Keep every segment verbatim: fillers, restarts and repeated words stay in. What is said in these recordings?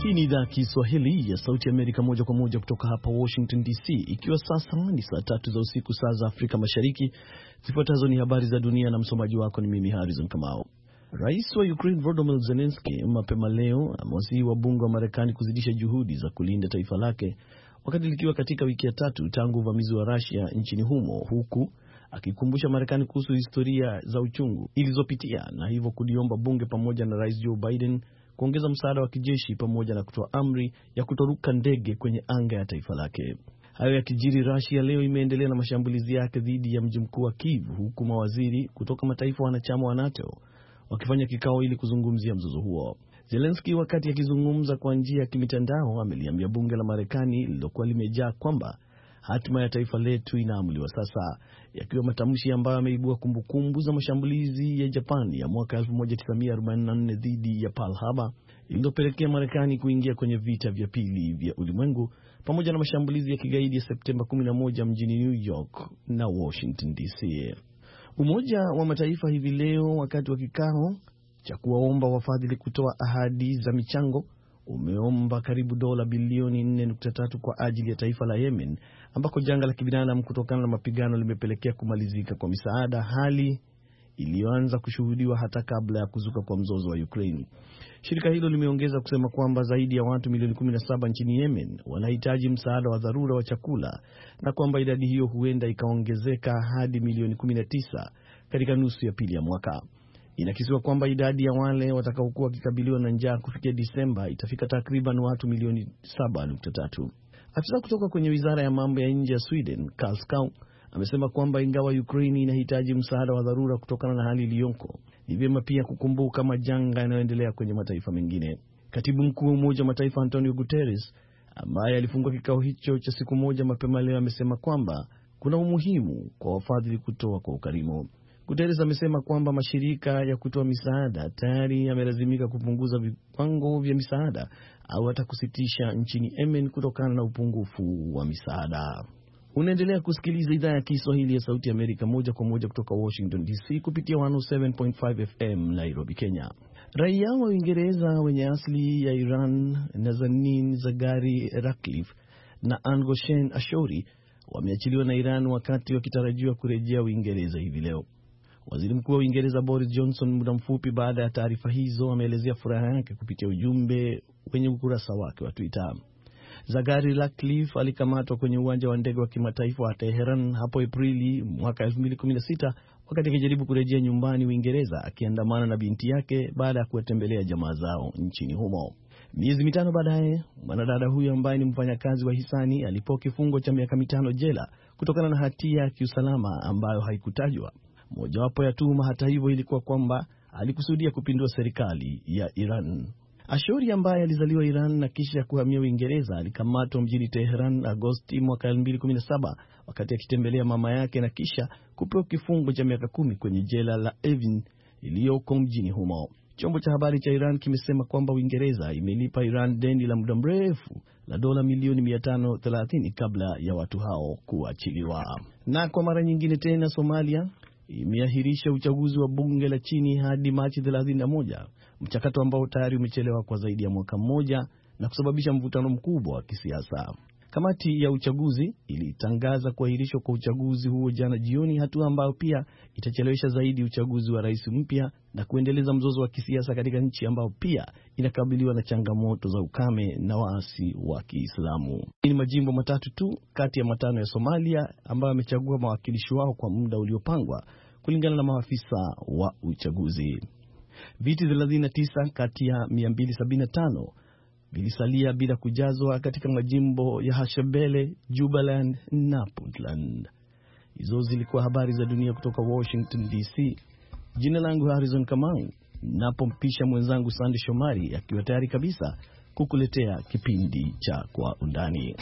Hii ni idhaa ya Kiswahili ya Sauti ya Amerika moja kwa moja kutoka hapa Washington D C, ikiwa sasa ni saa tatu za usiku saa za Afrika Mashariki. Zifuatazo ni habari za dunia na msomaji wako ni mimi Harrison Kamau. Rais wa Ukraine Volodymyr Zelensky mapema leo amewasihi wabunge wa Marekani kuzidisha juhudi za kulinda taifa lake wakati likiwa katika wiki ya tatu tangu uvamizi wa Russia nchini humo, huku akikumbusha Marekani kuhusu historia za uchungu ilizopitia na hivyo kuliomba bunge pamoja na Rais Joe Biden kuongeza msaada wa kijeshi pamoja na kutoa amri ya kutoruka ndege kwenye anga ya taifa lake. Hayo yakijiri, Russia leo imeendelea na mashambulizi yake dhidi ya mji mkuu wa Kyiv, huku mawaziri kutoka mataifa wanachama wa NATO wakifanya kikao ili kuzungumzia mzozo huo. Zelensky wakati akizungumza kwa njia ya kimitandao ameliambia bunge la Marekani lilokuwa limejaa kwamba hatima ya taifa letu inaamuliwa sasa, yakiwa matamshi ambayo yameibua kumbukumbu za mashambulizi ya Japan ya mwaka elfu moja tisa mia arobaini na nne dhidi ya Pearl Harbor iliyopelekea Marekani kuingia kwenye vita vya pili vya ulimwengu, pamoja na mashambulizi ya kigaidi ya Septemba kumi na moja mjini New York na Washington D C. Umoja wa Mataifa hivi leo wakati wa kikao cha kuwaomba wafadhili kutoa ahadi za michango umeomba karibu dola bilioni nne nukta tatu kwa ajili ya taifa la Yemen, ambako janga la kibinadamu kutokana na mapigano limepelekea kumalizika kwa misaada, hali iliyoanza kushuhudiwa hata kabla ya kuzuka kwa mzozo wa Ukraine. Shirika hilo limeongeza kusema kwamba zaidi ya watu milioni kumi na saba nchini Yemen wanahitaji msaada wa dharura wa chakula na kwamba idadi hiyo huenda ikaongezeka hadi milioni kumi na tisa katika nusu ya pili ya mwaka. Inakisiwa kwamba idadi ya wale watakaokuwa wakikabiliwa na njaa kufikia Disemba itafika takriban watu milioni saba nukta tatu. Afisa kutoka kwenye wizara ya mambo ya nje ya Sweden, Karl Skau, amesema kwamba ingawa Ukraine inahitaji msaada wa dharura kutokana na hali iliyoko, ni vyema pia kukumbuka majanga yanayoendelea kwenye mataifa mengine. Katibu mkuu wa Umoja wa Mataifa Antonio Guterres, ambaye alifungua kikao hicho cha siku moja mapema leo, amesema kwamba kuna umuhimu kwa wafadhili kutoa kwa ukarimu. Guterres amesema kwamba mashirika ya kutoa misaada tayari yamelazimika kupunguza viwango vya misaada au hata kusitisha nchini Yemen kutokana na upungufu wa misaada. Unaendelea kusikiliza idhaa ya Kiswahili ya Sauti ya Amerika moja kwa moja kutoka Washington D C kupitia mia moja saba nukta tano F M Nairobi, Kenya. Raia wa Uingereza wenye asili ya Iran, Nazanin Zaghari Ratcliffe na Angoshen Ashouri wameachiliwa na Iran wakati wakitarajiwa kurejea Uingereza hivi leo. Waziri Mkuu wa Uingereza Boris Johnson muda mfupi baada ya taarifa hizo ameelezea furaha yake kupitia ujumbe kwenye ukurasa wake wa Twitter. Zaghari Ratcliffe alikamatwa kwenye uwanja wa ndege wa kimataifa wa Tehran hapo Aprili mwaka elfu mbili kumi na sita wakati akijaribu kurejea nyumbani Uingereza akiandamana na binti yake baada ya kuwatembelea jamaa zao nchini humo. Miezi mitano baadaye, mwanadada huyo ambaye ni mfanyakazi wa hisani alipewa kifungo cha miaka mitano jela kutokana na hatia ya kiusalama ambayo haikutajwa. Mojawapo ya tuhuma hata hivyo ilikuwa kwamba alikusudia kupindua serikali ya Iran. Ashouri ambaye alizaliwa Iran na kisha kuhamia Uingereza alikamatwa mjini Tehran Agosti mwaka elfu mbili kumi na saba wakati akitembelea mama yake na kisha kupewa kifungo cha miaka kumi kwenye jela la Evin iliyoko mjini humo. Chombo cha habari cha Iran kimesema kwamba Uingereza imelipa Iran deni la muda mrefu la dola milioni mia tano thelathini kabla ya watu hao kuachiliwa. Na kwa mara nyingine tena Somalia imeahirisha uchaguzi wa bunge la chini hadi Machi thelathini na moja, mchakato ambao tayari umechelewa kwa zaidi ya mwaka mmoja na kusababisha mvutano mkubwa wa kisiasa. Kamati ya uchaguzi ilitangaza kuahirishwa kwa uchaguzi huo jana jioni, hatua ambayo pia itachelewesha zaidi uchaguzi wa rais mpya na kuendeleza mzozo wa kisiasa katika nchi ambayo pia inakabiliwa na changamoto za ukame na waasi wa Kiislamu. Ni majimbo matatu tu kati ya matano ya Somalia ambayo yamechagua mawakilishi wao kwa muda uliopangwa kulingana na maafisa wa uchaguzi. Viti thelathini na tisa kati ya mia mbili sabini na tano vilisalia bila kujazwa katika majimbo ya Hashabele, Jubaland na Puntland. Hizo zilikuwa habari za dunia kutoka Washington D C. Jina langu Harrison Kamau, napompisha mwenzangu Sandy Shomari akiwa tayari kabisa kukuletea kipindi cha Kwa Undani.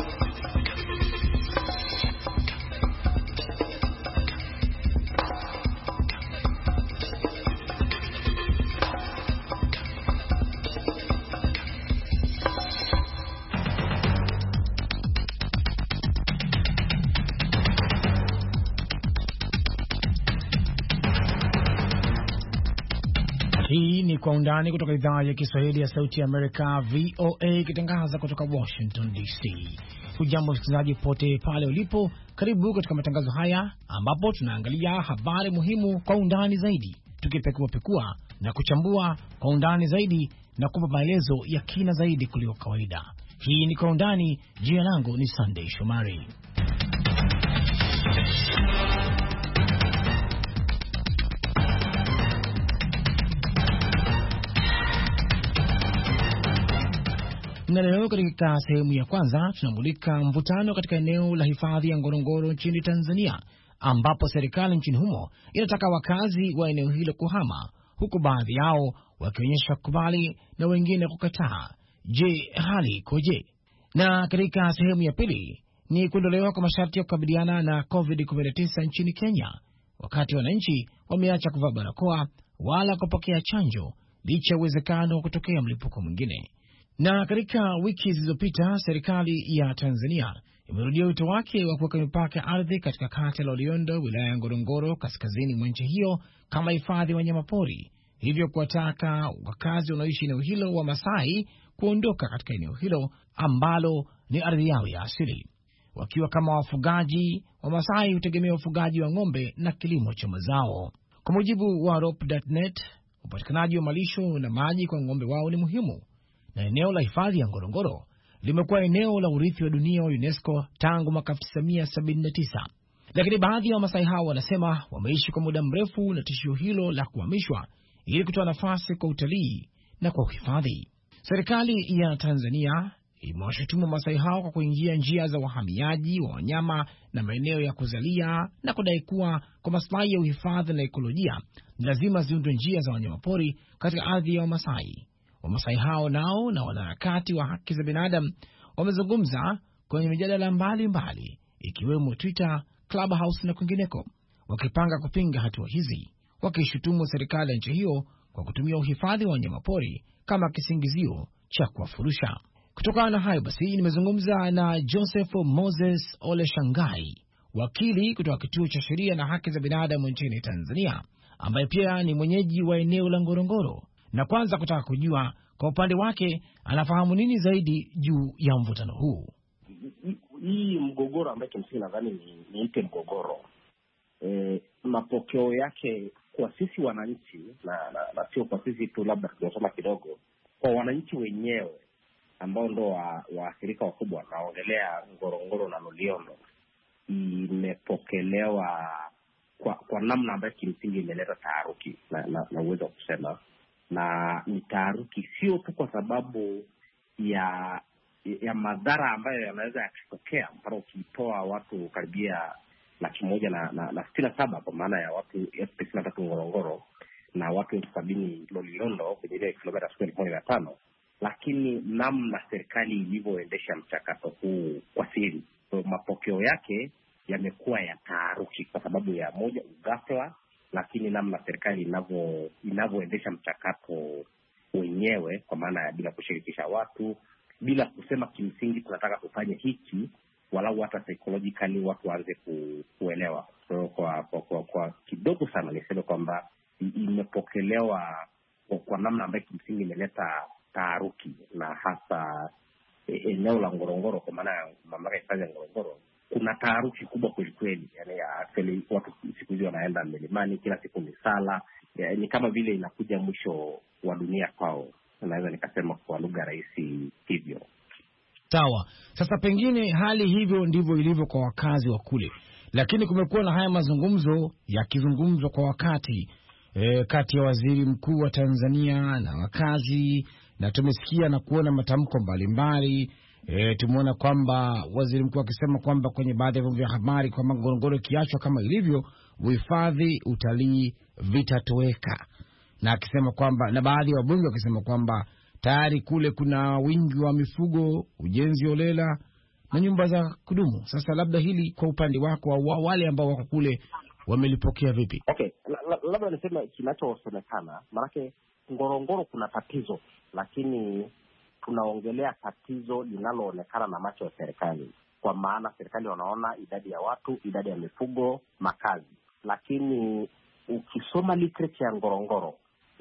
Hii ni Kwa Undani kutoka idhaa ya Kiswahili ya Sauti ya Amerika, V O A, ikitangaza kutoka Washington D C. Hujambo msikilizaji pote pale ulipo, karibu katika matangazo haya ambapo tunaangalia habari muhimu kwa undani zaidi, tukipekua pekua na kuchambua kwa undani zaidi na kupa maelezo ya kina zaidi kuliko kawaida. Hii ni Kwa Undani. Jina langu ni Sunday Shomari. Na leo katika sehemu ya kwanza tunamulika mvutano katika eneo la hifadhi ya Ngorongoro nchini Tanzania, ambapo serikali nchini humo inataka wakazi wa eneo hilo kuhama, huku baadhi yao wakionyesha kukubali na wengine kukataa. Je, hali ikoje? Na katika sehemu ya pili ni kuondolewa kwa masharti ya kukabiliana na covid kumi na tisa nchini Kenya, wakati wananchi wameacha kuvaa barakoa wala kupokea chanjo licha ya uwezekano wa kutokea mlipuko mwingine. Na katika wiki zilizopita serikali ya Tanzania imerudia wito wake wa kuweka mipaka ya ardhi katika kata ya Loliondo, wilaya ya Ngorongoro, kaskazini mwa nchi hiyo kama hifadhi ya wanyamapori, hivyo kuwataka wakazi wanaoishi eneo hilo wa Masai kuondoka katika eneo hilo ambalo ni ardhi yao ya asili. Wakiwa kama wafugaji wa Masai hutegemea ufugaji wa ng'ombe na kilimo cha mazao. Kwa mujibu wa rope dot net, upatikanaji wa malisho na maji kwa ng'ombe wao ni muhimu, na eneo la hifadhi ya Ngorongoro limekuwa eneo la urithi wa dunia wa UNESCO tangu mwaka elfu tisa mia sabini na tisa. Lakini baadhi ya Wamasai hao wanasema wameishi kwa muda mrefu na tishio hilo la kuhamishwa ili kutoa nafasi kwa utalii na kwa uhifadhi. Serikali ya Tanzania imewashutumu Wamasai hao kwa kuingia njia za wahamiaji wa wanyama na maeneo ya kuzalia, na kudai kuwa kwa maslahi ya uhifadhi na ekolojia ni lazima ziundwe njia za wanyamapori katika ardhi ya Wamasai. Wamasai hao nao na wanaharakati wa haki za binadamu wamezungumza kwenye mijadala mbalimbali ikiwemo Twitter, Clubhouse na kwingineko, wakipanga kupinga hatua hizi, wakishutumu serikali ya nchi hiyo kwa kutumia uhifadhi wa wanyamapori kama kisingizio cha kuwafurusha. Kutokana na hayo basi, nimezungumza na Joseph Moses Ole Shangai, wakili kutoka kituo cha sheria na haki za binadamu nchini Tanzania, ambaye pia ni mwenyeji wa eneo la Ngorongoro, na kwanza kutaka kujua kwa upande wake anafahamu nini zaidi juu ya mvutano huu. Hii mgogoro ambaye kimsingi nadhani ni niite mgogoro, e, mapokeo yake kwa sisi wananchi na, na, na sio kwa sisi tu, labda tunasoma kidogo, kwa wananchi wenyewe ambao ndo waathirika wa wakubwa, naongelea Ngorongoro na Loliondo, imepokelewa kwa, kwa namna ambayo kimsingi imeleta taharuki na, na, na uwezo wa kusema, na ni taharuki sio tu kwa sababu ya ya madhara ambayo yanaweza yakitokea. Mfano, ukitoa watu karibia laki moja na, na, na sitini na saba kwa maana ya watu elfu tisini na tatu Ngorongoro na watu elfu sabini Loliondo kwenye ile kilomita elfu moja na tano, lakini namna serikali ilivyoendesha mchakato huu kwa siri, so mapokeo yake yamekuwa ya taharuki kwa sababu ya moja, ghafla, lakini namna serikali inavyo inavyoendesha mchakato wenyewe, kwa maana ya bila kushirikisha watu, bila kusema kimsingi tunataka kufanya hiki, walau hata psychologically watu waanze ku, kuelewa. So kwa kwa, kwa kwa kidogo sana niseme kwamba imepokelewa kwa, kwa namna ambayo kimsingi imeleta taharuki, na hasa eneo la Ngorongoro, kwa maana ya mamlaka ya Ngorongoro kuna taharuki kubwa kweli kweli. Yani actually watu siku hizi wanaenda milimani, kila siku ni sala, ya, ni kama vile inakuja mwisho wa dunia kwao, naweza nikasema kwa lugha rahisi hivyo. Sawa. Sasa pengine hali hivyo ndivyo ilivyo kwa wakazi wa kule, lakini kumekuwa na haya mazungumzo yakizungumzwa kwa wakati e, kati ya waziri mkuu wa Tanzania na wakazi, na tumesikia na kuona matamko mbalimbali. E, tumeona kwamba waziri mkuu akisema kwamba kwenye baadhi ya vyombo vya habari kwamba Ngorongoro kiachwa kama ilivyo, uhifadhi, utalii vitatoweka, na akisema kwamba, na baadhi ya wabunge wakisema kwamba tayari kule kuna wingi wa mifugo, ujenzi holela na nyumba za kudumu. Sasa labda hili kwa upande wako au wale ambao wako kule wamelipokea vipi? Okay, labda niseme kinachosemekana, maana Ngorongoro kuna tatizo, lakini tunaongelea tatizo linaloonekana na macho ya serikali, kwa maana serikali wanaona idadi ya watu, idadi ya mifugo, makazi. Lakini ukisoma literature ya Ngorongoro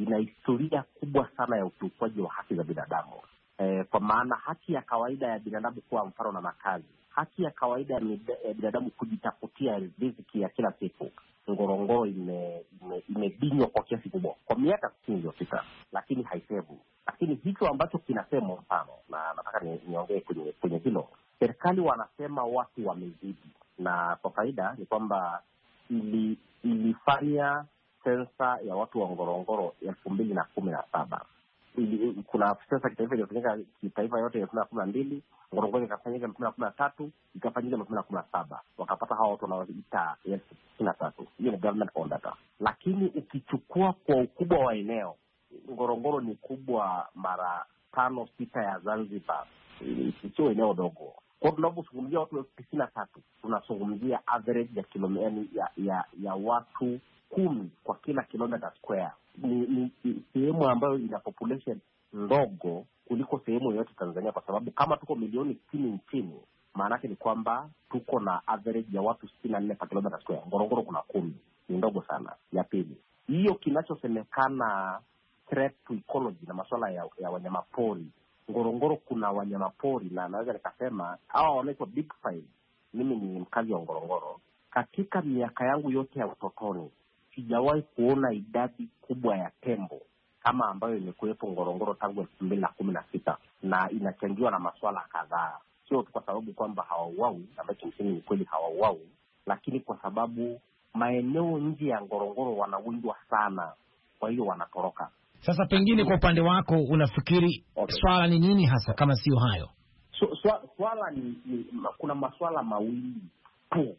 ina historia kubwa sana ya ukiukwaji wa haki za binadamu. E, kwa maana haki ya kawaida ya binadamu kuwa mfano na makazi, haki ya kawaida ya binadamu kujitafutia riziki ya kila siku, Ngorongoro ime- ime- imebinywa kwa kiasi kubwa kwa miaka sitini iliyopita, lakini haisevu. Lakini hicho ambacho kinasemwa, mfano, na nataka niongee kwenye kwenye hilo, serikali wanasema watu wamezidi, na kwa faida ni kwamba ili, ilifanya sensa ya watu wa Ngorongoro elfu mbili na kumi na saba. Ili, kuna sensa kitaifa iliyofanyika kitaifa yote elfu mbili na kumi na mbili, Ngorongoro ikafanyika elfu mbili na kumi na tatu, ikafanyika elfu mbili na kumi na saba, wakapata hawa watu wanaoita elfu sitini na tatu. Hiyo ni government owned data. Lakini ukichukua kwa ukubwa wa eneo, Ngorongoro ni kubwa mara tano sita ya Zanzibar, sio eneo dogo. Kwa tunapozungumzia watu elfu tisini na tatu, tunazungumzia average ya kilomita ya, ya, ya watu kumi kwa kila kilomita square. Ni, ni, ni sehemu ambayo ina population ndogo kuliko sehemu yoyote Tanzania, kwa sababu kama tuko milioni sitini nchini, maana yake ni kwamba tuko na average ya watu sitini na nne kwa kilomita square. Ngorongoro kuna kumi, ni ndogo sana. Ya pili, hiyo kinachosemekana threat to ecology na masuala ya, ya wanyamapori, Ngorongoro kuna wanyamapori, na naweza nikasema hawa wanaitwa big five. Mimi ni mkazi wa Ngorongoro. Katika miaka yangu yote ya utotoni sijawahi kuona idadi kubwa ya tembo kama ambayo imekuwepo Ngorongoro tangu elfu mbili na kumi na sita, na inachangiwa na masuala kadhaa. Sio tu kwa sababu kwamba hawauawi, ambayo kimsingi ni kweli hawauawi, lakini kwa sababu maeneo nje ya Ngorongoro wanawindwa sana, kwa hiyo wanatoroka. Sasa pengine kwa upande wako unafikiri okay, swala ni nini hasa kama sio hayo? So, swala, swala ni, ni kuna masuala mawili tu,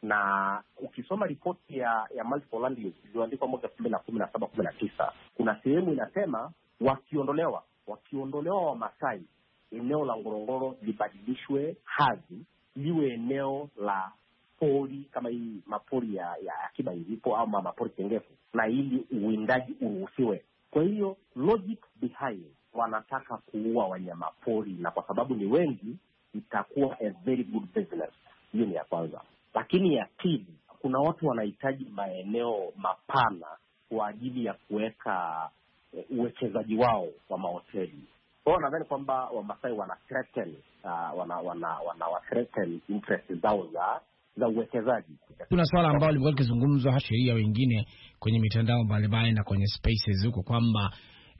na ukisoma ripoti ya ya multiple land use iliyoandikwa mwaka elfu mbili na kumi na saba kumi na tisa, kuna sehemu inasema wakiondolewa wakiondolewa Wamasai, eneo la Ngorongoro libadilishwe hadhi liwe eneo la pori kama hii mapori ya, ya akiba ilipo au mapori tengefu, na ili uwindaji uruhusiwe. Kwa hiyo logic behind, wanataka kuua wanyama pori, na kwa sababu ni wengi itakuwa a very good business. Hiyo ni ya kwanza. Lakini ya pili, kuna watu wanahitaji maeneo mapana kwa ajili ya kuweka uwekezaji wao wa mahoteli. Kwa hiyo nadhani kwamba Wamasai wana threaten uh, wana wana wana threaten interest zao za za uwekezaji. Kuna swala ambalo limekuwa likizungumzwa sheria wengine kwenye mitandao mbalimbali na kwenye spaces huko kwamba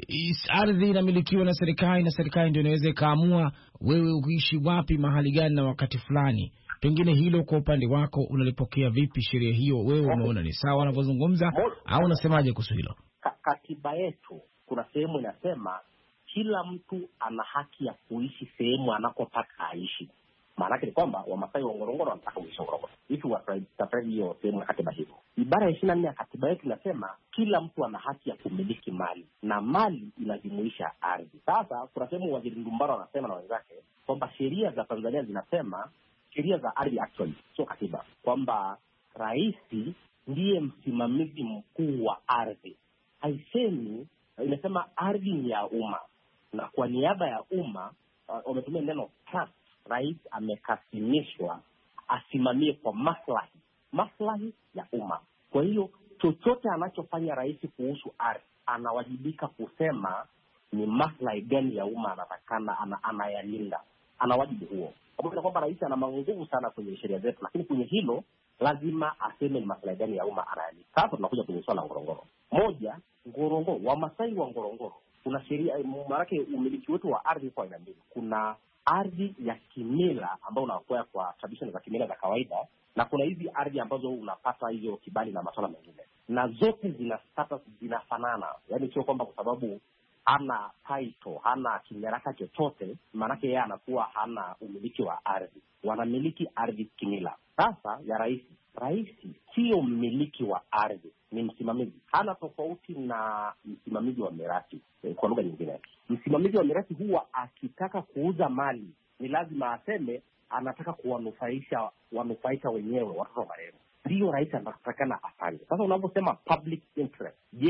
ardhi inamilikiwa na serikali na serikali ndio inaweza kaamua wewe uishi wapi mahali gani na wakati fulani. Pengine hilo kwa upande wako unalipokea vipi sheria hiyo? Wewe unaona ni sawa wanavyozungumza au unasemaje kuhusu hilo? Katiba yetu kuna sehemu inasema kila mtu ana haki ya kuishi sehemu anakotaka aishi. Maana yake ni kwamba Wamasai wa Ngorongoro wanataka kuishi Ngorongoro. Hivi watafanya hiyo sehemu ya katiba hiyo. Ibara ya ishirini na nne ya katiba yetu inasema kila mtu ana haki ya kumiliki mali, na mali inajumuisha ardhi. Sasa kuna sehemu Waziri Ndumbaro anasema na wenzake kwamba sheria za Tanzania zinasema, sheria za ardhi actually sio katiba, kwamba rais ndiye msimamizi mkuu wa ardhi. Haisemi, inasema ardhi ni ya umma, na kwa niaba ya umma wametumia uh, neno trust. Rais amekasimishwa asimamie kwa maslahi maslahi ya umma. Kwa hiyo chochote anachofanya rais kuhusu ardhi anawajibika kusema ni maslahi gani ya umma anatakana ana, anayalinda. Ana wajibu huo. Kwa kwamba rais ana nguvu sana kwenye sheria zetu, lakini kwenye hilo lazima aseme ni maslahi gani ya umma anayalinda. Sasa tunakuja kwenye swala la Ngorongoro. Moja, Ngorongoro, Wamasai wa Ngorongoro, kuna sheria, maana umiliki wetu wa ardhi kwa aina mbili. Kuna ardhi ya kimila ambayo unakuwa kwa tradition za kimila za kawaida, na kuna hizi ardhi ambazo unapata hizo kibali na masuala mengine, na zote zina status zinafanana. Yaani sio kwamba kwa sababu hana title, hana kinyaraka chochote, maana yake yeye anakuwa hana umiliki wa ardhi. Wanamiliki ardhi kimila. Sasa ya rais, rais sio mmiliki wa ardhi, ni msimamizi. Hana tofauti na msimamizi wa mirathi. Kwa lugha nyingine, msimamizi wa mirathi huwa akitaka kuuza mali ni lazima aseme anataka kuwanufaisha wanufaisha wenyewe watoto wa marehemu. Ndio rais anatakana afanye. Sasa unaposema public interest, je,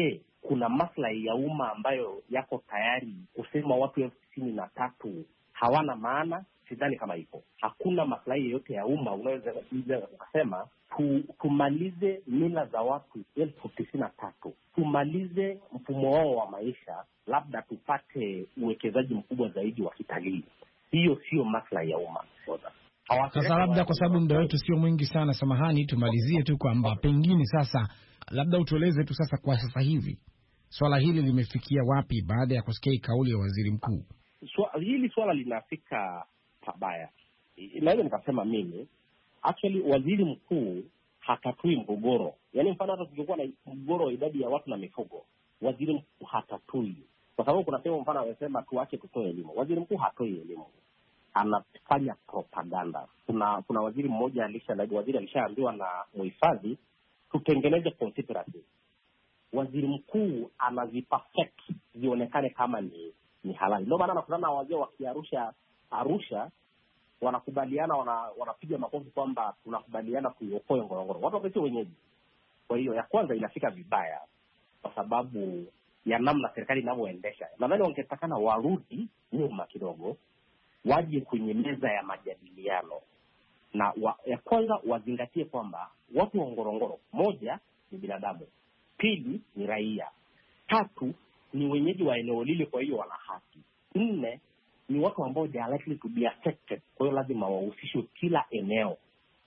kuna maslahi ya umma ambayo yako tayari kusema watu elfu tisini na tatu hawana maana, sidhani kama ipo. Hakuna maslahi yoyote ya umma unaweza ukasema tu, tumalize mila za watu elfu tisini na tatu, tumalize mfumo wao wa maisha, labda tupate uwekezaji mkubwa zaidi wa kitalii. Hiyo sio maslahi ya umma. Sasa labda kwa sababu muda wetu sio mwingi sana, samahani, tumalizie tu kwamba pengine sasa labda utueleze tu sasa kwa sasa hivi swala hili limefikia wapi baada ya kusikia kauli ya waziri mkuu? Swala hili swala linafika pabaya. Naweza nikasema mimi actually waziri mkuu hatatui mgogoro. Yaani mfano hata tukikuwa na mgogoro wa idadi ya watu na mifugo, waziri mkuu hatatui. Kwa sababu kuna sema mfano anasema tuache kutoa elimu. Waziri mkuu hatoi elimu. Anafanya propaganda. Kuna kuna waziri mmoja alisha na waziri alishaambiwa na muhifadhi tutengeneze conspiracy. Waziri mkuu anazipa fake zionekane kama ni ni halali. Ndio maana nakutana wazee wa Arusha Arusha wanakubaliana wana, wanapiga makofi kwamba tunakubaliana kuiokoa Ngorongoro. Watu wakati wenyeji. Kwa hiyo ya kwanza inafika vibaya kwa sababu ya namna serikali inavyoendesha. Nadhani wangetakana warudi nyuma kidogo, waje kwenye meza ya majadiliano. Na wa, ya kwanza wazingatie kwamba watu wa Ngorongoro, moja ni binadamu, pili ni raia, tatu ni wenyeji wa eneo lile, kwa hiyo wana haki, nne ni watu ambao they are likely to be affected, kwa hiyo lazima wahusishwe kila eneo.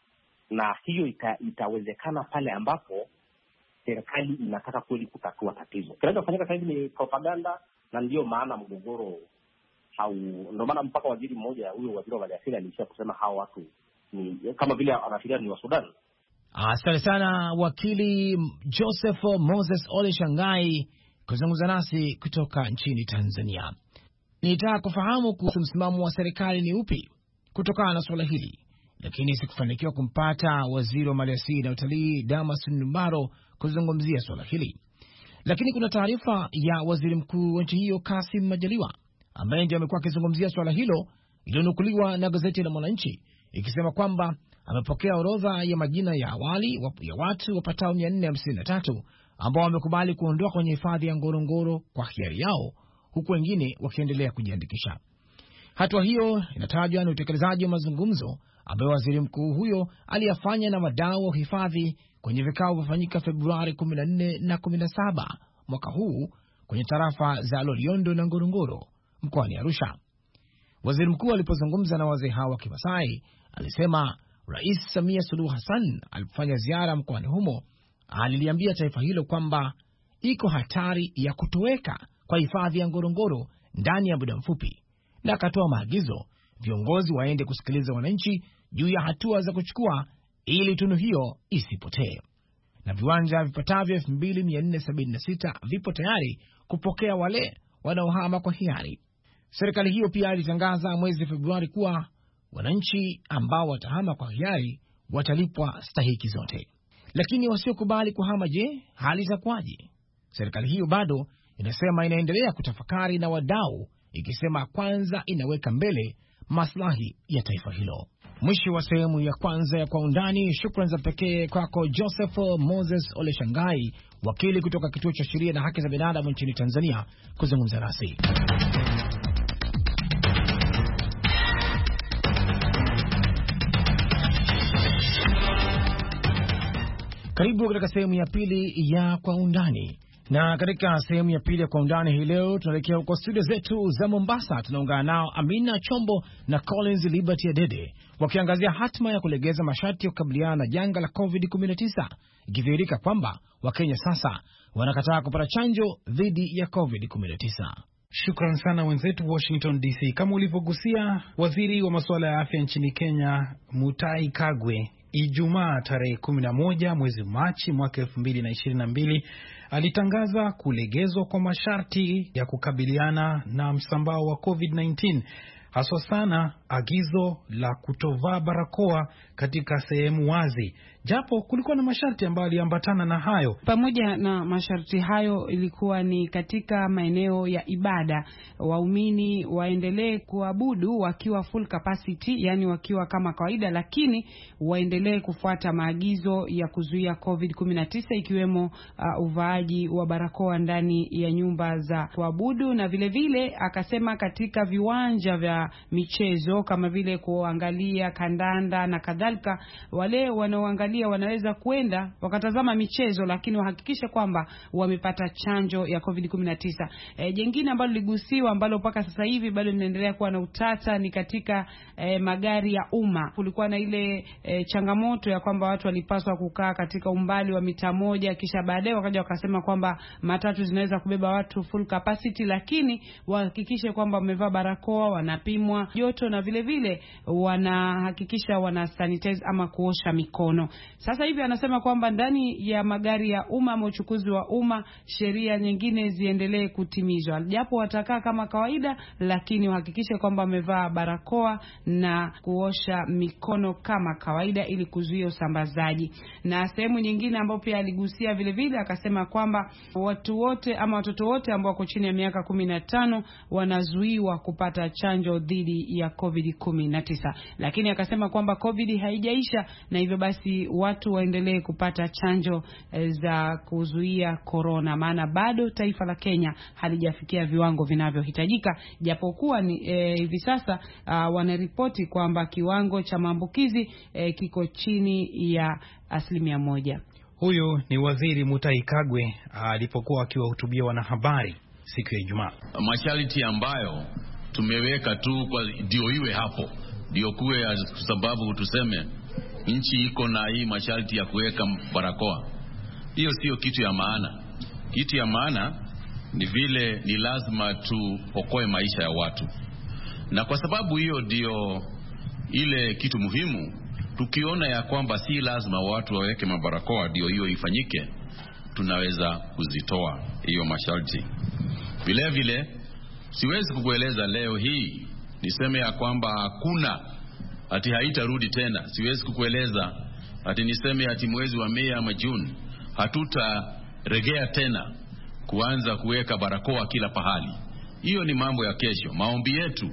Na hiyo ita, itawezekana pale ambapo serikali inataka kweli kutatua tatizo. Kinachofanyika sasa hivi ni propaganda, na ndio maana mgogoro au ndio maana mpaka waziri mmoja huyo waziri wa maliasili alisha kusema hao watu ni kama vile anafikiria ni wa Sudan. Asante sana wakili Joseph Moses Ole Shangai kuzungumza nasi kutoka nchini Tanzania. Nitaka kufahamu kuhusu msimamo wa serikali ni upi kutokana na swala hili, lakini sikufanikiwa kumpata waziri wa maliasili na utalii Damas Ndumbaro kuzungumzia swala hili. Lakini kuna taarifa ya waziri mkuu wa nchi hiyo Kassim Majaliwa ambaye ndiye amekuwa akizungumzia swala hilo, iliyonukuliwa na gazeti la Mwananchi ikisema kwamba amepokea orodha ya majina ya awali ya watu wapatao mia nne hamsini na tatu ambao wamekubali kuondoka kwenye hifadhi ya Ngorongoro kwa hiari yao, huku wengine wakiendelea kujiandikisha. Hatua hiyo inatajwa ni utekelezaji wa mazungumzo ambayo waziri mkuu huyo aliyafanya na wadau wa hifadhi kwenye vikao vilivyofanyika Februari kumi na nne na kumi na saba mwaka huu kwenye tarafa za Loliondo na Ngorongoro mkoani Arusha. Waziri mkuu alipozungumza na wazee hao wa Kimasai alisema Rais Samia Suluhu Hassan alifanya ziara mkoani humo, aliliambia taifa hilo kwamba iko hatari ya kutoweka kwa hifadhi ya Ngorongoro ndani ya muda mfupi, na akatoa maagizo viongozi waende kusikiliza wananchi juu ya hatua za kuchukua ili tunu hiyo isipotee. Na viwanja vipatavyo elfu mbili mia nne sabini na sita vipo tayari kupokea wale wanaohama kwa hiari. Serikali hiyo pia ilitangaza mwezi Februari kuwa wananchi ambao watahama kwa hiari watalipwa stahiki zote. Lakini wasiokubali kuhama, je, hali itakuwaje? Serikali hiyo bado inasema inaendelea kutafakari na wadau, ikisema kwanza inaweka mbele maslahi ya taifa hilo. Mwisho wa sehemu ya kwanza ya Kwa Undani. Shukrani za pekee kwako Joseph Moses Ole Shangai, wakili kutoka Kituo cha Sheria na Haki za Binadamu nchini Tanzania, kuzungumza nasi. Karibu katika sehemu ya pili ya Kwa Undani. Na katika sehemu ya pili ya Kwa Undani hii leo tunaelekea huko studio zetu za Mombasa. Tunaungana nao Amina Chombo na Collins Liberty Adede wakiangazia hatma ya kulegeza masharti ya kukabiliana na janga la covid kumi na tisa, ikidhihirika kwamba Wakenya sasa wanakataa kupata chanjo dhidi ya covid kumi na tisa. Shukran sana wenzetu Washington D C. Kama ulivyogusia, waziri wa masuala ya afya nchini Kenya Mutahi Kagwe Ijumaa tarehe kumi na moja mwezi Machi mwaka elfu mbili na ishirini na mbili alitangaza kulegezwa kwa masharti ya kukabiliana na msambao wa covid kumi na tisa, haswa sana agizo la kutovaa barakoa katika sehemu wazi, japo kulikuwa na masharti ambayo yaliambatana na hayo. Pamoja na masharti hayo, ilikuwa ni katika maeneo ya ibada, waumini waendelee kuabudu wakiwa full capacity, yani wakiwa kama kawaida, lakini waendelee kufuata maagizo ya kuzuia covid kumi na tisa, ikiwemo uh, uvaaji wa barakoa ndani ya nyumba za kuabudu. Na vile vile akasema katika viwanja vya michezo kama vile kuangalia kandanda na kadhalika, wale wanaoangalia wanaweza kwenda wakatazama michezo, lakini wahakikishe kwamba wamepata chanjo ya covid kumi na tisa. E, jengine ambalo ligusiwa ambalo mpaka sasa hivi bado linaendelea kuwa na utata ni katika e, magari ya umma. Kulikuwa na ile e, changamoto ya kwamba watu walipaswa kukaa katika umbali wa mita moja, kisha baadaye wakaja wakasema kwamba matatu zinaweza kubeba watu full capacity, lakini wahakikishe kwamba wamevaa barakoa, wanapimwa joto na vile vile wanahakikisha wana sanitize ama kuosha mikono. Sasa hivi anasema kwamba ndani ya magari ya umma ama uchukuzi wa umma, sheria nyingine ziendelee kutimizwa, japo watakaa kama kawaida, lakini wahakikishe kwamba wamevaa barakoa na kuosha mikono kama kawaida ili kuzuia usambazaji. Na sehemu nyingine ambayo pia aligusia vile vile akasema kwamba watu wote ama watoto wote ambao wako chini ya miaka kumi na tano wanazuiwa kupata chanjo dhidi ya covid kumi na tisa, lakini akasema kwamba covid haijaisha, na hivyo basi watu waendelee kupata chanjo e, za kuzuia corona, maana bado taifa la Kenya halijafikia viwango vinavyohitajika, japokuwa ni e, hivi sasa uh, wanaripoti kwamba kiwango cha maambukizi e, kiko chini ya asilimia moja. Huyo ni Waziri Mutahi Kagwe alipokuwa akiwahutubia wanahabari siku ya Ijumaa. Masharti ambayo tumeweka tu kwa ndio iwe hapo, ndio kuwe, kwa sababu tuseme nchi iko na hii masharti ya kuweka barakoa. Hiyo sio kitu ya maana. Kitu ya maana ni vile ni lazima tuokoe maisha ya watu, na kwa sababu hiyo ndio ile kitu muhimu. Tukiona ya kwamba si lazima watu waweke mabarakoa ndio hiyo ifanyike, tunaweza kuzitoa hiyo masharti. Vile vile siwezi kukueleza leo hii niseme ya kwamba hakuna ati haitarudi tena. Siwezi kukueleza ati niseme ati mwezi wa Mei ama Juni hatutaregea tena kuanza kuweka barakoa kila pahali. Hiyo ni mambo ya kesho. Maombi yetu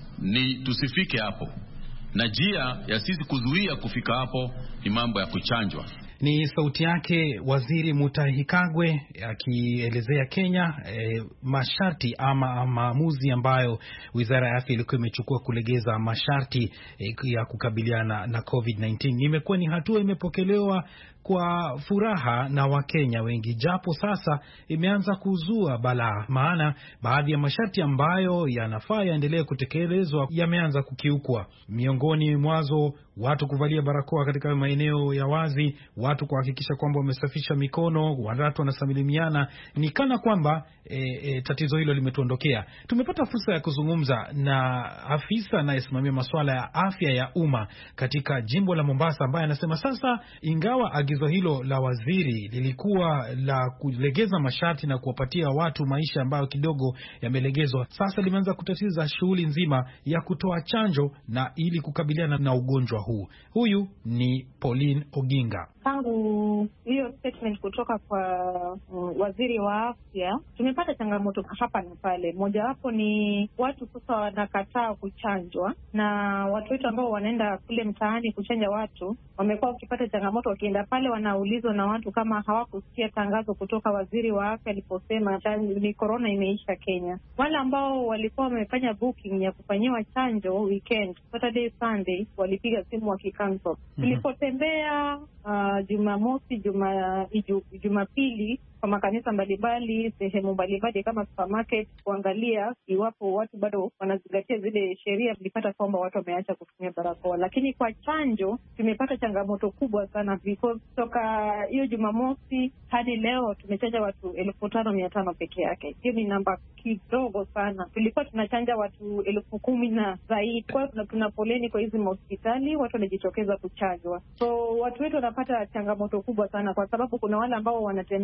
ni tusifike hapo, na njia ya sisi kuzuia kufika hapo ni mambo ya kuchanjwa. Ni sauti yake Waziri Mutahi Kagwe akielezea Kenya e, masharti ama maamuzi ambayo Wizara ya Afya ilikuwa imechukua kulegeza masharti e, ya kukabiliana na covid kumi na tisa. Imekuwa ni hatua imepokelewa kwa furaha na Wakenya wengi, japo sasa imeanza kuzua balaa, maana baadhi ya masharti ambayo yanafaa yaendelee kutekelezwa yameanza kukiukwa. Miongoni mwazo watu kuvalia barakoa katika maeneo ya wazi, watu kuhakikisha kwamba wamesafisha mikono, watu wanasalimiana, ni kana kwamba e, e, tatizo hilo limetuondokea. Tumepata fursa ya kuzungumza na afisa anayesimamia masuala ya afya ya umma katika jimbo la Mombasa, ambaye anasema sasa ingawa agizo hilo la waziri lilikuwa la kulegeza masharti na kuwapatia watu maisha ambayo kidogo yamelegezwa, sasa limeanza kutatiza shughuli nzima ya kutoa chanjo na ili kukabiliana na ugonjwa huu. Huyu ni Pauline Oginga. Tangu hiyo statement kutoka kwa uh, waziri wa afya, tumepata changamoto hapa na pale. Moja wapo ni watu sasa wanakataa kuchanjwa, na watu wetu ambao wanaenda kule mtaani kuchanja watu wamekuwa wakipata changamoto. Wakienda pale wanaulizwa na watu kama hawakusikia tangazo kutoka waziri wa afya aliposema ni corona imeisha Kenya. Wale ambao walikuwa wamefanya booking ya kufanyiwa chanjo weekend, Saturday Sunday, walipiga simu wakicancel. Tulipotembea uh, Jumamosi, Juma Jumapili kwa makanisa mbalimbali, sehemu mbalimbali kama supermarket, kuangalia iwapo watu bado wanazingatia zile sheria, tulipata kwamba watu wameacha kutumia barakoa. Lakini kwa chanjo tumepata changamoto kubwa sana, because toka hiyo Jumamosi hadi leo tumechanja watu elfu tano mia tano peke yake. Hiyo ni namba kidogo sana. Tulikuwa tunachanja watu elfu kumi na zaidi. Kwa hiyo tuna poleni kwa hizi hospitali, watu wanajitokeza kuchanjwa. So watu wetu wanapata changamoto kubwa sana, kwa sababu kuna wale ambao wanatembea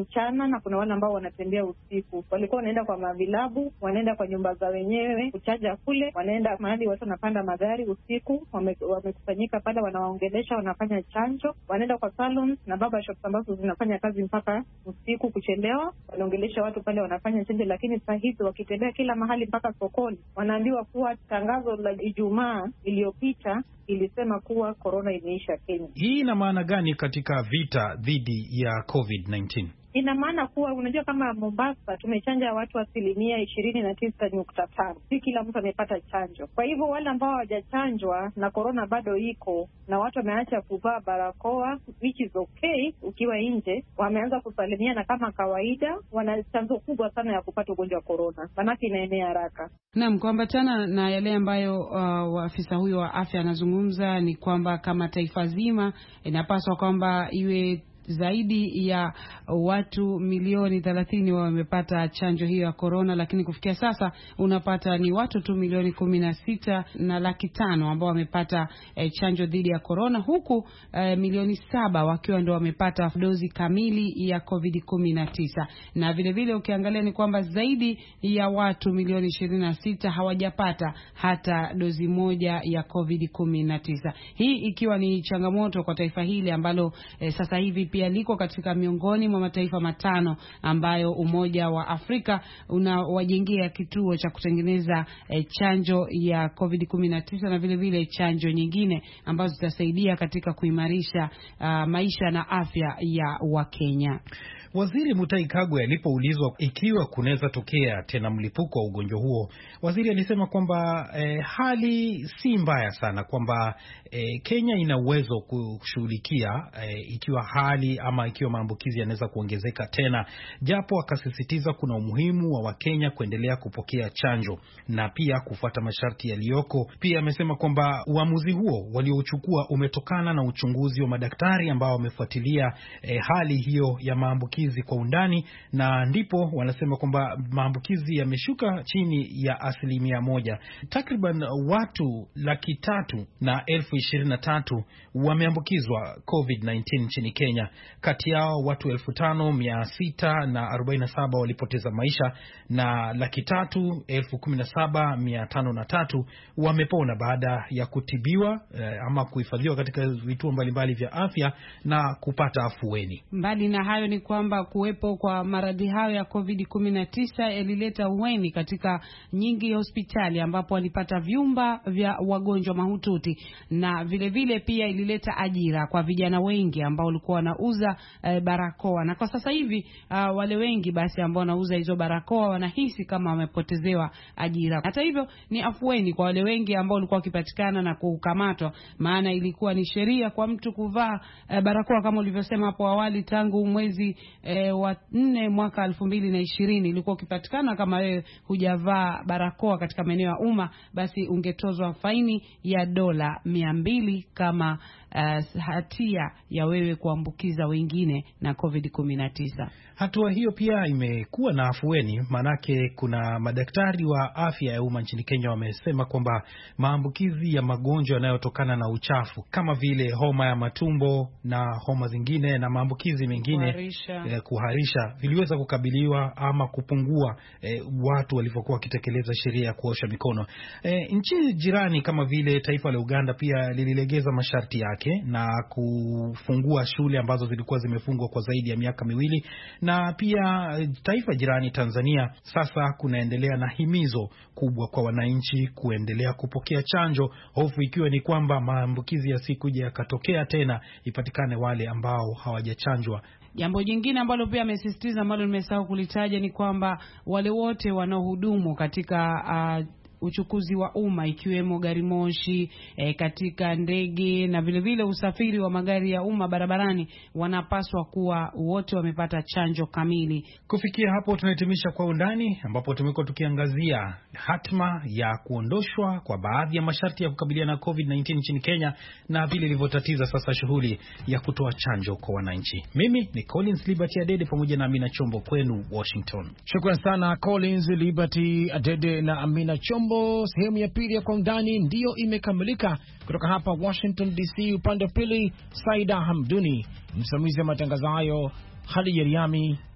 mchana na kuna wale ambao wanatembea usiku. Walikuwa wanaenda kwa mavilabu, wanaenda kwa nyumba za wenyewe kuchaja kule, wanaenda mahali watu wanapanda magari usiku, wamekusanyika wame pale, wanawaongelesha, wanafanya chanjo, wanaenda kwa salons na barber shops ambazo zinafanya kazi mpaka usiku kuchelewa, wanaongelesha watu pale, wanafanya chanjo. Lakini sasa hivi wakitembea kila mahali mpaka sokoni, wanaambiwa kuwa tangazo la Ijumaa iliyopita ilisema kuwa corona imeisha Kenya. Hii ina maana gani katika vita dhidi ya COVID kumi na tisa? Ina maana kuwa unajua, kama Mombasa tumechanja watu asilimia ishirini na tisa nukta tano. Si kila mtu amepata chanjo. Kwa hivyo wale ambao hawajachanjwa na corona bado iko na watu wameacha kuvaa barakoa, which is okay, ukiwa nje wameanza kusalimiana kama kawaida, wana chanzo kubwa sana ya kupata ugonjwa wa corona, manake inaenea haraka. Naam, kuambatana na yale ambayo uh, afisa huyo wa afya anazungumza ni kwamba kama taifa zima inapaswa kwamba iwe zaidi ya watu milioni thelathini wamepata chanjo hiyo ya corona, lakini kufikia sasa unapata ni watu tu milioni kumi na sita na laki tano ambao wamepata eh, chanjo dhidi ya corona, huku eh, milioni saba wakiwa ndio wamepata dozi kamili ya COVID kumi na tisa. Na vile vile ukiangalia ni kwamba zaidi ya watu milioni ishirini na sita hawajapata hata dozi moja ya COVID kumi na tisa. Hii ikiwa ni changamoto kwa taifa hili ambalo eh, sasa hivi pia liko katika miongoni mwa mataifa matano ambayo Umoja wa Afrika unawajengea kituo cha kutengeneza eh, chanjo ya COVID kumi na tisa na vile vile chanjo nyingine ambazo zitasaidia katika kuimarisha uh, maisha na afya ya Wakenya. Waziri Mutahi Kagwe alipoulizwa ikiwa kunaweza tokea tena mlipuko wa ugonjwa huo, waziri alisema kwamba eh, hali si mbaya sana, kwamba eh, Kenya ina uwezo kushughulikia eh, ikiwa hali ama ikiwa maambukizi yanaweza kuongezeka tena, japo akasisitiza kuna umuhimu wa Wakenya kuendelea kupokea chanjo na pia kufuata masharti yaliyoko. Pia amesema kwamba uamuzi huo waliochukua umetokana na uchunguzi wa madaktari ambao wamefuatilia eh, hali hiyo ya maambukizi kwa undani, na ndipo wanasema kwamba maambukizi yameshuka chini ya asilimia moja. Takriban watu laki tatu na elfu ishirini na tatu wameambukizwa COVID kumi na tisa nchini Kenya. Kati yao watu elfu tano mia sita na arobaini na saba walipoteza maisha na laki tatu elfu kumi na saba mia tano na tatu wamepona baada ya kutibiwa eh, ama kuhifadhiwa katika vituo mbalimbali vya afya na kupata afueni. Mbali na hayo ni kwamba kuwepo kwa maradhi hayo ya COVID kumi na tisa yalileta uweni katika nyingi hospitali ambapo walipata vyumba vya wagonjwa mahututi, na vile vile pia ilileta ajira kwa vijana wengi ambao walikuwa wanauza e, barakoa, na kwa sasa hivi uh, wale wengi basi ambao wanauza hizo barakoa wanahisi kama wamepotezewa ajira. Hata hivyo ni afueni kwa wale wengi ambao walikuwa wakipatikana na kukamatwa, maana ilikuwa ni sheria kwa mtu kuvaa e, barakoa kama ulivyosema hapo awali. Tangu mwezi E, wa nne mwaka elfu mbili na ishirini ilikuwa ukipatikana kama wewe hujavaa barakoa katika maeneo ya umma, basi ungetozwa faini ya dola mia mbili kama uh, hatia ya wewe kuambukiza wengine na COVID kumi na tisa. Hatua hiyo pia imekuwa na afueni, manake kuna madaktari wa afya ya umma nchini Kenya wamesema kwamba maambukizi ya magonjwa yanayotokana na uchafu kama vile homa ya matumbo na homa zingine na maambukizi mengine kuharisha, eh, kuharisha viliweza kukabiliwa ama kupungua eh, watu walivyokuwa wakitekeleza sheria ya kuosha mikono. Eh, nchi jirani kama vile taifa la Uganda pia lililegeza masharti yake na kufungua shule ambazo zilikuwa zimefungwa kwa zaidi ya miaka miwili, na pia taifa jirani Tanzania sasa kunaendelea na himizo kubwa kwa wananchi kuendelea kupokea chanjo, hofu ikiwa ni kwamba maambukizi ya siku je yakatokea tena ipatikane wale ambao hawajachanjwa. Jambo jingine ambalo pia amesisitiza ambalo nimesahau kulitaja ni kwamba wale wote wanaohudumu katika uh, uchukuzi wa umma ikiwemo gari moshi, e, katika ndege na vile vile usafiri wa magari ya umma barabarani wanapaswa kuwa wote wamepata chanjo kamili. Kufikia hapo tunahitimisha Kwa Undani, ambapo tumekuwa tukiangazia hatma ya kuondoshwa kwa baadhi ya masharti ya kukabiliana na COVID kumi na tisa nchini Kenya na vile ilivyotatiza sasa shughuli ya kutoa chanjo kwa wananchi. Mimi ni Collins Liberty Adede pamoja na Amina Chombo kwenu Washington. Shukrani sana Collins Liberty Adede na Amina Chombo. Sehemu ya pili ya Kwa Undani ndiyo imekamilika kutoka hapa Washington D C. Upande wa pili Saida Hamduni, msimamizi wa matangazo hayo Khadija Riami,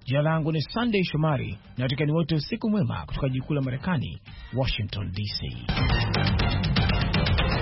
Jina langu ni Sunday Shomari na watikani wote usiku mwema kutoka jikuu la Marekani, Washington D C.